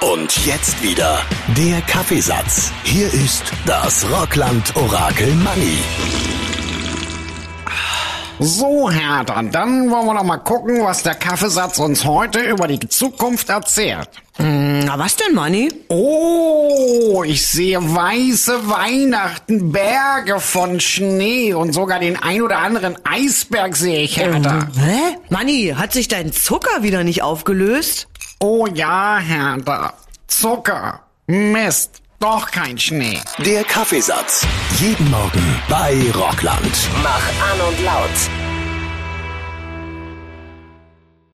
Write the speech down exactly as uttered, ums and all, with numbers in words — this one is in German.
Und jetzt wieder der Kaffeesatz. Hier ist das Rockland-Orakel Manni. So, Hertha, dann wollen wir doch mal gucken, was der Kaffeesatz uns heute über die Zukunft erzählt. Na, was denn, Manni? Oh, ich sehe weiße Weihnachten, Berge von Schnee und sogar den ein oder anderen Eisberg sehe ich, Hertha. Ähm, hä? Manni, hat sich dein Zucker wieder nicht aufgelöst? Oh ja, Hertha, Zucker, Mist, doch kein Schnee. Der Kaffeesatz. Jeden Morgen bei Rockland. Mach an und laut.